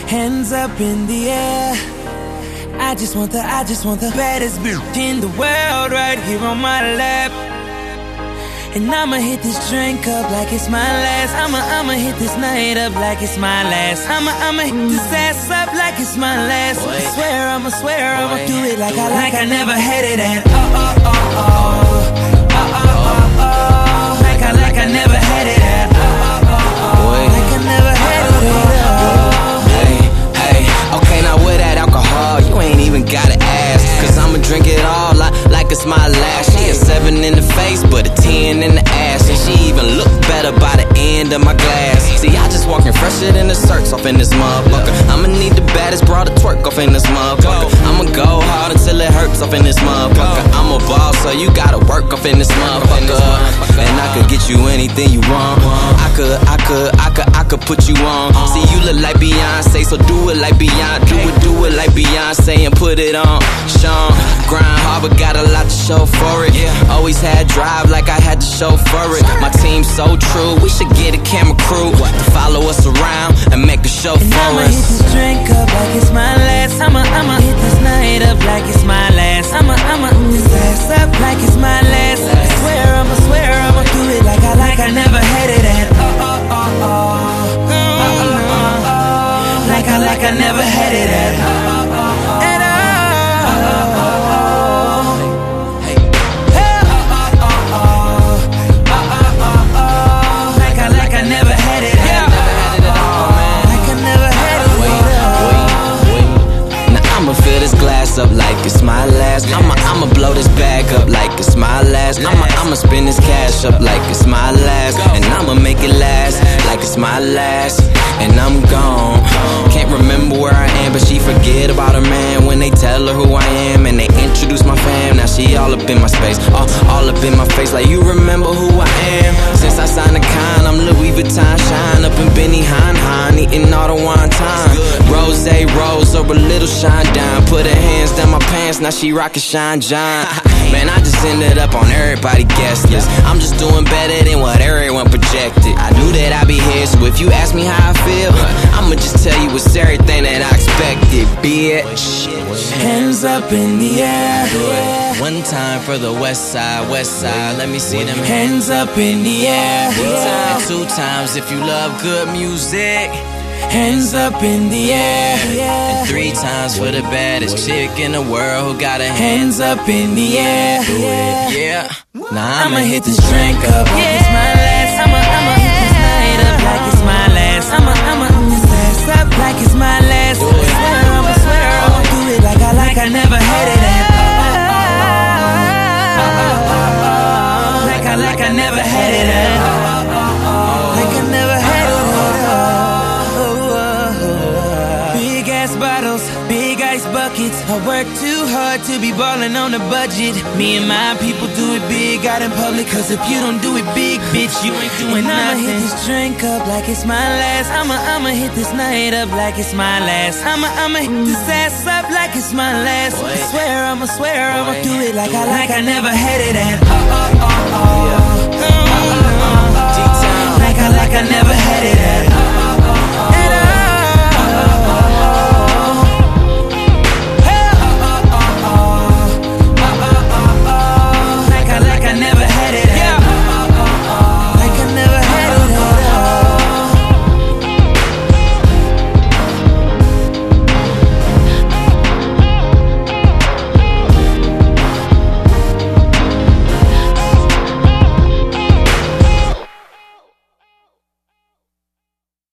Hands up in the air. I just want the baddest bitch in the world right here on my lap. And I'ma hit this drink up like it's my last. I'ma hit this night up like it's my last. I'ma hit this ass up like it's my last. I'ma swear I'ma do it like I never had it at like I never had it at like I never had it at Hey, okay, now with that alcohol, you ain't even gotta ask, cause I'ma drink it all like it's my last. She a 7 in the face, but a 10 in the ass, and she even look better by the end of my glass. See, I just walking fresher than the circs off in this motherfucker. I'ma need the baddest broad to twerk off in this motherfucker. I'ma go hard until it hurts off in this motherfucker. I'm a boss, so you gotta work off in this motherfucker. And I could get you anything you want. I could put you on. See, you look like Beyonce, so do it like Beyonce. Do it like Beyonce and put it on. Sean, grind hard, but got a lot to show for it. Always had drive like I had to show for it. My team's so true, we should get a camera crew to follow us around and make a show for us. I'ma hit this drink up like it's my last. I'ma hit this night up like it's my last. I'ma hit this ass up like it's my last. I'ma swear I'ma do it like I never had it at like I never had it at like I never had it at like I never had it. Now I'ma fill this glass up like it's my last. I'ma blow this bag up like it's my last. I'ma spend this cash up like it's my last, and I'ma make it last like it's my last. And I'm gone. Can't remember where I am, but she forget about her man when they tell her who I am and they introduce my fam. Now she all up in my space, all up in my face, like you remember who I am. Since I signed the con, I'm Louis Vuitton shine up in Benny Hine, eating all the wine time. Rose or a little shine down. Put her hands down my pants, now she rockin' Shine John. Man, I just ended up on everybody's guest list. I'm just doing better than what everyone projected. I knew that I'd be here, so if you ask me how I feel, I'ma just tell you it's everything that I expected, bitch. Hands up in the air. One time for the west side, let me see them hands up in the air. And 2 times if you love good music. Hands up in the air. And 3 times for the baddest chick in the world who got her hands up in the air. Yeah. Nah, I'ma hit this drink up like it's my last. I'ma hit this night up like it's my last. I'ma hit this ass up like it's my last. I'ma swear I'ma do it like I never had it at like I never had it at like I never had it at. Big ass bottles, big ice buckets. I work too hard to be ballin' on a budget. Me and my people do it big out in public, cause if you don't do it big, bitch, you ain't doing nothing. I'ma hit this drink up like it's my last. I'ma hit this night up like it's my last. I'ma hit this ass up like it's my last. I'ma swear I'ma do it like I never had it at like I never had it at